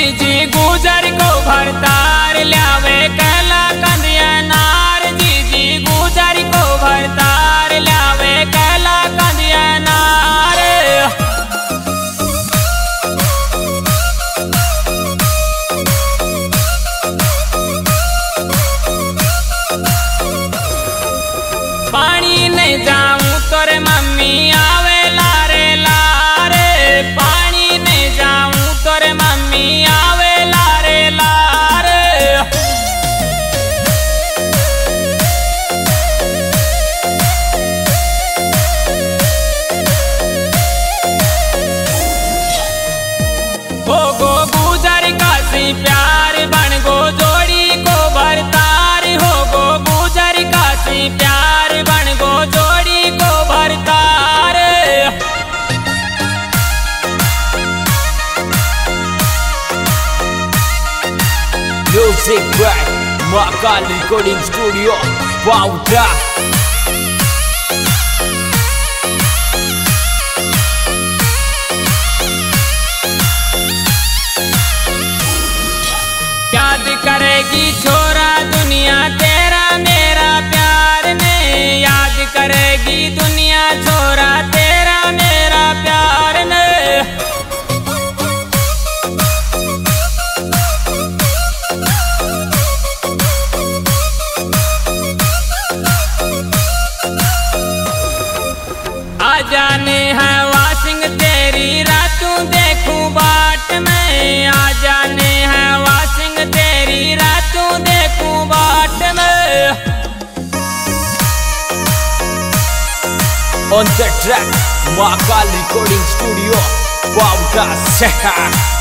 जी गुजर को भरतार ल्यावे कैला कंदिया नार जी गुजर को भरतार ल्यावे कैला कंदिया नार। पानी नहीं जाऊं तोरे मम्मी आवे लारे लारे, पानी नहीं जाऊं तोरे मम्मी आवे लारे लारे। हो गो गुजर काशी प्यार बन गो जोड़ी को भरतार, हो गो गुजर काशी प्यार बन गो जोड़ी को भरतार। Music by Mahakal Recording Studio, Baudha। याद करेगी छोरा दुनिया तेरा मेरा प्यार ने, याद करेगी दुनिया छोरा तेरा मेरा प्यार ने। आ जाने है वासिंग तेरी रातों देखूं बाट में, आ जाने है वासिंग तेरी रातों देखूं बाट में। On the track, Mahakal Recording Studio, Baudha।